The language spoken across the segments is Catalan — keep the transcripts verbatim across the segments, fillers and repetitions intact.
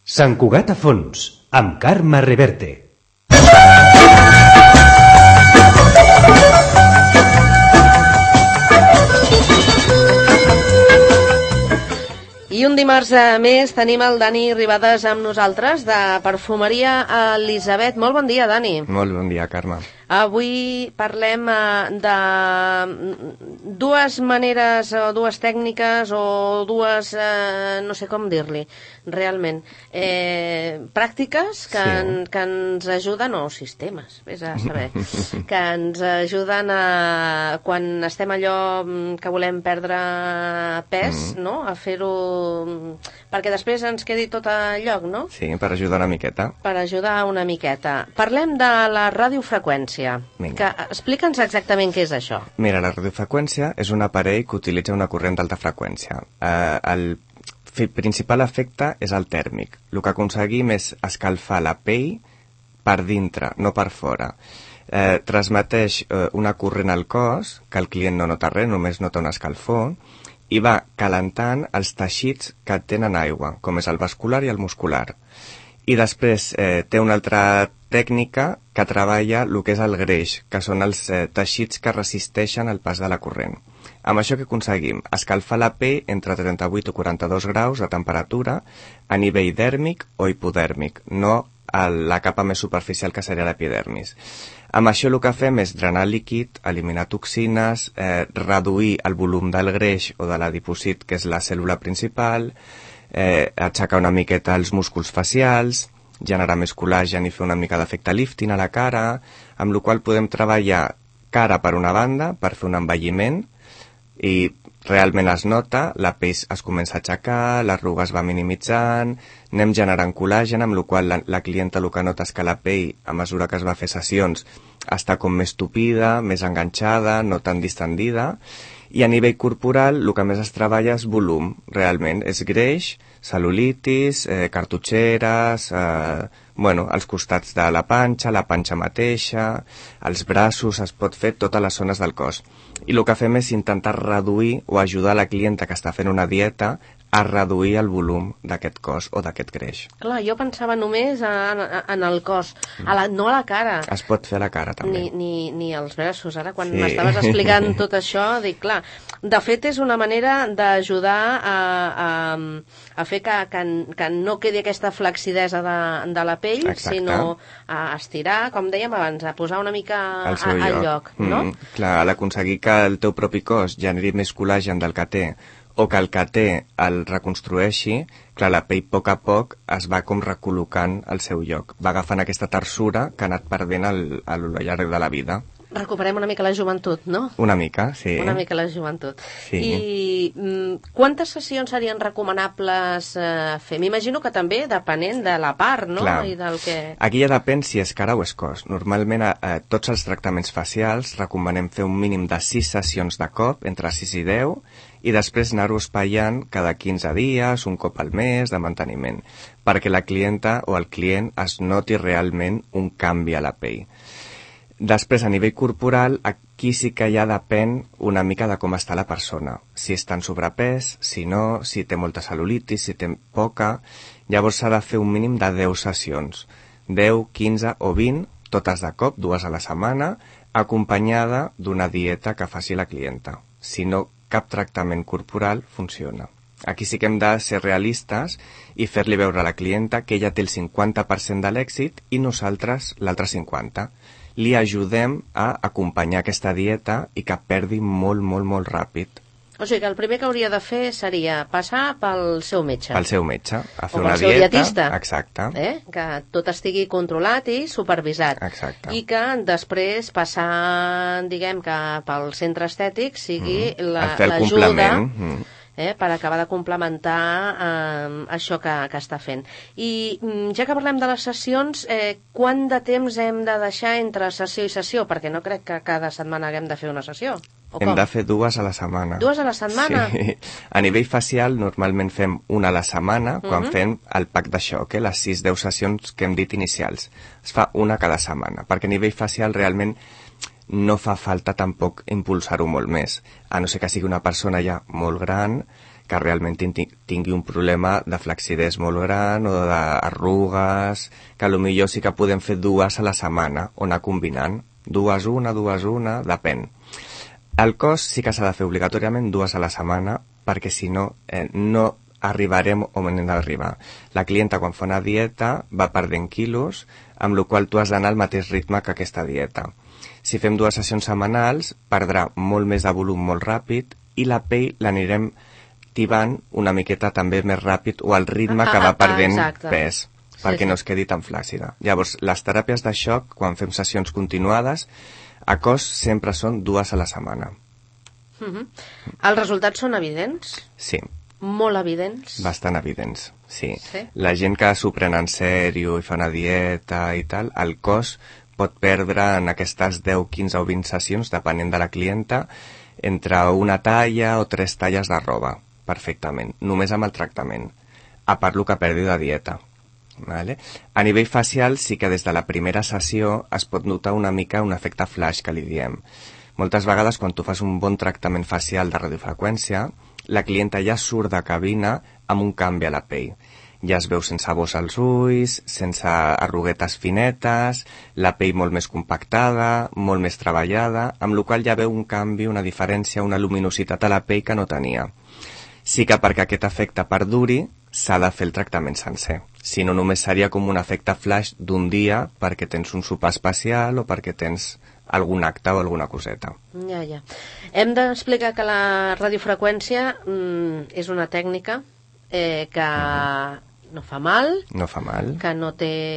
Sant Cugat a fons, amb Carme Reverte. I un dimarts més tenim el Dani Ribades amb nosaltres, de Perfumeria Elisabet. Molt bon dia, Dani. Molt bon dia, Carme. Avui parlem de dues maneres o dues tècniques o dues, eh, no sé com dir-li, realment, eh, pràctiques que, sí. en, que ens ajuden, o sistemes, vés a saber, que ens ajuden a, quan estem allò que volem perdre pes, mm. no?, a fer-ho perquè després ens quedi tot a lloc, no? Sí, per ajudar una miqueta. Per ajudar una miqueta. Parlem de la radiofreqüència. Que, explica'ns exactament què és això. Mira, la radiofreqüència és un aparell que utilitza una corrent d'alta freqüència. Eh, el principal efecte és el tèrmic. El que aconseguim és escalfar la pell per dintre, no per fora. Eh, transmeteix eh, una corrent al cos, que el client no nota res, només nota un escalfor, i va calentant els teixits que tenen aigua, com és el vascular i el muscular. I després eh, té una altra tècnica que treballa el que és el greix, que són els eh, teixits que resisteixen el pas de la corrent. Amb això que aconseguim? Escalfar la pell entre trenta-vuit o quaranta-dos graus de temperatura a nivell dèrmic o hipodèrmic, no a la capa més superficial que seria l'epidermis. Amb això el que fem és drenar líquid, eliminar toxines, eh, reduir el volum del greix o de l'adipocit, que és la cèl·lula principal, eh, aixecar una miqueta els músculs facials, generar més col·làgen i fer una mica d'efecte lifting a la cara, amb la qual podem treballar cara per una banda per fer un envelliment i realment es nota, la pell es comença a aixecar, l'arruga es va minimitzant, anem generant col·làgen, amb la qual la, la clienta el que nota és que la pell, a mesura que es va fer sessions, està com més tupida, més enganxada, no tan distendida, i a nivell corporal el que més es treballa és volum, realment, és greix, cel·lulitis, eh, cartutxeres, eh, bueno, els costats de la panxa, la panxa mateixa, els braços, es pot fer totes les zones del cos. I el que fem és intentar reduir o ajudar la clienta que està fent una dieta a reduir el volum d'aquest cos o d'aquest greix. Clar, jo pensava només en, en el cos, a la, no a la cara. Es pot fer a la cara, també. Ni, ni, ni als braços. Ara, quan sí. m'estaves explicant tot això, dic, clar, de fet és una manera d'ajudar a, a, a fer que, que, que no quedi aquesta flacidesa de, de la pell, exacte. Sinó a estirar, com dèiem abans, a posar una mica al lloc, a, lloc no? Mm, clar, a l'aconseguir que el teu propi cos generi més col·làgen del que té, o que el que té el reconstrueixi, clar, la pell a poc a poc es va com recol·locant al seu lloc. Va agafant aquesta tersura que ha anat perdent al, al llarg de la vida. Recuperem una mica la joventut, no? Una mica, sí. Una mica la joventut. Sí. I mm, quantes sessions serien recomanables eh, fer? M'imagino que també depenent de la part, no? Clar. I del que... Aquí ja depèn si és cara o és cos. Normalment eh, tots els tractaments facials recomanem fer un mínim de sis sessions de cop, entre sis i deu, i després anar-ho espaiant cada quinze dies, un cop al mes, de manteniment, perquè la clienta o el client es noti realment un canvi a la pell. Després, a nivell corporal, aquí sí que ja depèn una mica de com està la persona. Si està en sobrepès, si no, si té molta cel·lulitis, si té poca... Llavors s'ha de fer un mínim de deu sessions. deu, quinze o vint, totes de cop, dues a la setmana, acompanyada d'una dieta que faci la clienta. Si no, cap tractament corporal funciona. Aquí sí que hem de ser realistes i fer-li veure a la clienta que ella té el cinquanta per cent de l'èxit i nosaltres l'altre cinquanta per cent. Li ajudem a acompanyar aquesta dieta i que perdi molt, molt, molt ràpid. O sigui que el primer que hauria de fer seria passar pel seu metge. Pel seu metge, a fer o una pel seu dieta. Dietista. Exacte. Eh? Que tot estigui controlat i supervisat. Exacte. I que després passar, diguem, que pel centre estètic sigui mm. la, l'ajuda... Mm. Eh, per acabar de complementar eh, això que, que està fent. I ja que parlem de les sessions, eh, quant de temps hem de deixar entre sessió i sessió? Perquè no crec que cada setmana haguem de fer una sessió. O hem com? de fer dues a la setmana. Dues a la setmana? Sí. A nivell facial, normalment fem una a la setmana, quan uh-huh. fem el pack de xoc, eh, les sis deu sessions que hem dit inicials. Es fa una cada setmana, perquè a nivell facial realment no fa falta tampoc impulsar-ho molt més, a no ser que sigui una persona ja molt gran, que realment tingui un problema de flexidesa molt gran o d'arrugues, que potser sí que podem fer dues a la setmana o anar combinant. Dues una, dues una, depèn. El cos sí que s'ha de fer obligatòriament dues a la setmana, perquè si no, eh, no arribarem on hem d'arribar. La clienta, quan fa una dieta, va perdent quilos, amb la qual tu has d'anar al mateix ritme que aquesta dieta. Si fem dues sessions setmanals, perdrà molt més de volum molt ràpid i la pell l'anirem tibant una miqueta també més ràpid o al ritme Ah, que ah, va ah, perdent exacte. pes, Sí, perquè sí. no es quedi tan flàccida. Llavors, les teràpies de xoc, quan fem sessions continuades, a cos sempre són dues a la setmana. Mhm. Els resultats són evidents? Sí, Molt evidents? bastant evidents, sí. Sí? La gent que s'ho pren en sèrio i fa una dieta i tal, el cos pot perdre en aquestes deu, quinze o vint sessions, depenent de la clienta, entre una talla o tres talles de roba, perfectament, només amb el tractament, a part el que perdi de dieta. Vale? A nivell facial sí que des de la primera sessió es pot notar una mica un efecte flash que li diem. Moltes vegades quan tu fas un bon tractament facial de radiofreqüència, la clienta ja surt de cabina amb un canvi a la pell. Ja es veu sense bossa als ulls, sense arruguetes finetes, la pell molt més compactada, molt més treballada, amb la qual ja veu un canvi, una diferència, una luminositat a la pell que no tenia. Sí que perquè aquest efecte perduri s'ha de fer el tractament sencer. Si no, només seria com un efecte flash d'un dia perquè tens un sopar especial o perquè tens algun acte o alguna coseta. Ja, ja. Hem d'explicar que la radiofreqüència mm, és una tècnica eh, que no fa mal, No fa mal. que no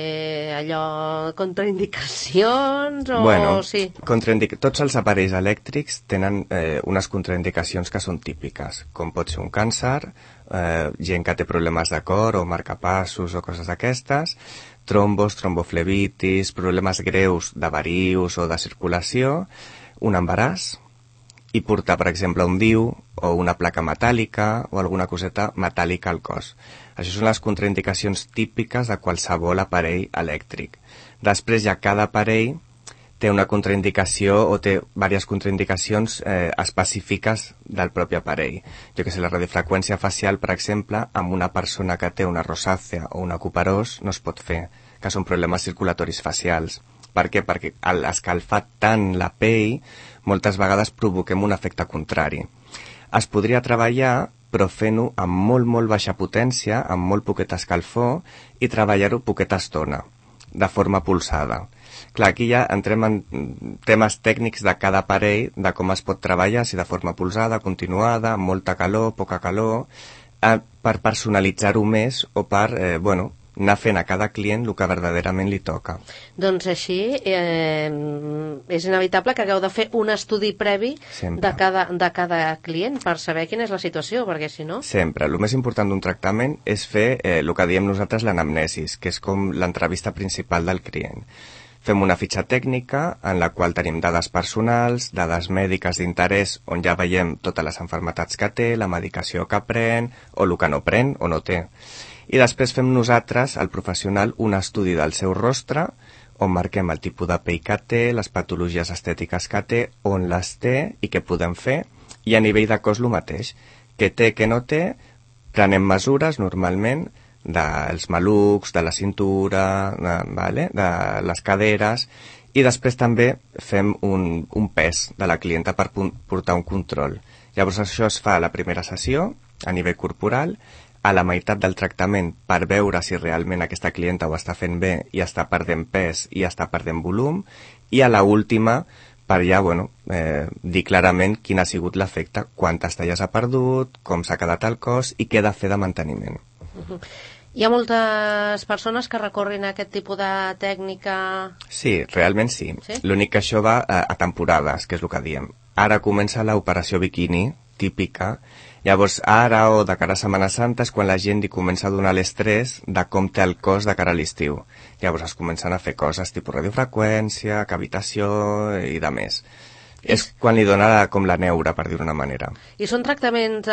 té allò contraindicacions o Bueno, sí. contraindic- tots els aparells elèctrics tenen eh, unes contraindicacions que són típiques, com pot ser un càncer, eh, gent que té problemes de cor o marcapassos o coses d'aquestes, trombos, tromboflebitis, problemes greus de varius o de circulació, un embaràs i portar, per exemple, un D I U o una placa metàl·lica o alguna coseta metàl·lica al cos. Això són les contraindicacions típiques de qualsevol aparell elèctric. Després ja cada aparell té una contraindicació o té diverses contraindicacions eh, específiques del propi aparell. Jo que sé, la radiofreqüència facial, per exemple, amb una persona que té una rosàcea o una cuperós no es pot fer, que són problemes circulatoris facials. Per què? Perquè al escalfar tant la pell, moltes vegades provoquem un efecte contrari. Es podria treballar, però fent-ho amb molt, molt baixa potència, amb molt poqueta escalfor, i treballar-ho poqueta estona, de forma pulsada. Clar, aquí ja entrem en temes tècnics de cada aparell, de com es pot treballar, si de forma pulsada, continuada, amb molta calor, poca calor, eh, per personalitzar-ho més o per, eh, bueno, anar fent a cada client el que verdaderament li toca. Doncs així eh, és inevitable que hagueu de fer un estudi previ Sempre. de cada, de cada client per saber quina és la situació, perquè si no... Sempre. El més important d'un tractament és fer eh, el que diem nosaltres l'anamnesis, que és com l'entrevista principal del client. Fem una fitxa tècnica en la qual tenim dades personals, dades mèdiques d'interès on ja veiem totes les malalties que té, la medicació que pren o el que no pren o no té. I després fem nosaltres, el professional, un estudi del seu rostre on marquem el tipus de pell que té, les patologies estètiques que té, on les té i què podem fer, i a nivell de cos el mateix. Què té, què no té, prenem mesures normalment dels malucs, de la cintura, de, vale? de les caderes, i després també fem un, un pes de la clienta per portar un control. Llavors això es fa a la primera sessió, a nivell corporal, a la meitat del tractament per veure si realment aquesta clienta ho està fent bé i està perdent pes i està perdent volum, i a la última per ja, bueno, eh, dir clarament quin ha sigut l'efecte, quantes talles ha perdut, com s'ha quedat el cos i què ha de fer de manteniment. Uh-huh. Hi ha moltes persones que recorren a aquest tipus de tècnica... Sí, realment sí. Sí? L'únic que això va a, a temporades, que és el que diem. Ara comença l'operació biquini, típica. Llavors, ara o de cara a Setmana Santa és quan la gent li comença a donar l'estrès de com té el cos de cara a l'estiu. Llavors es comencen a fer coses tipus radiofreqüència, cavitació i de més. I... És quan li dona com la neura, per dir-ho d'una manera. I són tractaments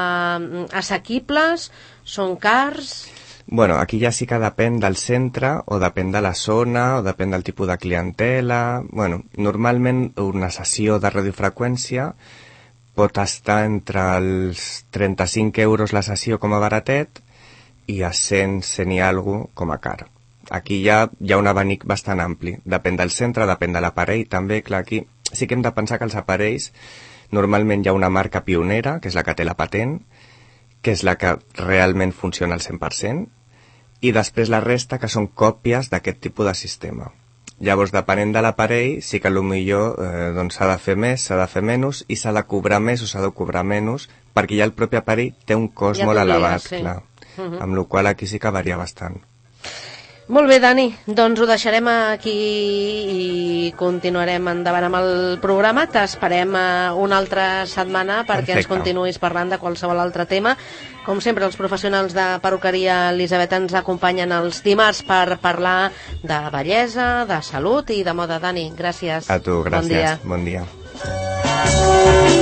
eh, assequibles? Són cars? Bueno, aquí ja sí que depèn del centre o depèn de la zona o depèn del tipus de clientela. Bueno, normalment una sessió de radiofreqüència pot estar entre els trenta-cinc euros la sessió com a baratet i a cent, cent i alguna com a car. Aquí ja hi ha un abanic bastant ampli. Depèn del centre, depèn de l'aparell, també, clar, aquí sí que hem de pensar que els aparells normalment hi ha una marca pionera, que és la que té la patent, que és la que realment funciona al cent per cent, i després la resta que són còpies d'aquest tipus de sistema. Llavors, depenent de l'aparell, sí que potser eh, doncs s'ha de fer més, s'ha de fer menys, i s'ha de cobrar més o s'ha de cobrar menys, perquè ja el propi aparell té un cost ja molt t'obliga, elevat, sí. clar. Uh -huh. Amb la qual aquí sí que varia bastant. Molt bé, Dani, doncs ho deixarem aquí i continuarem endavant amb el programa. T'esperem una altra setmana perquè Perfecte. ens continuïs parlant de qualsevol altre tema. Com sempre, els professionals de perruqueria Elisabet ens acompanyen els dimarts per parlar de bellesa, de salut i de moda. Dani, gràcies. A tu, gràcies. Bon dia. Bon dia.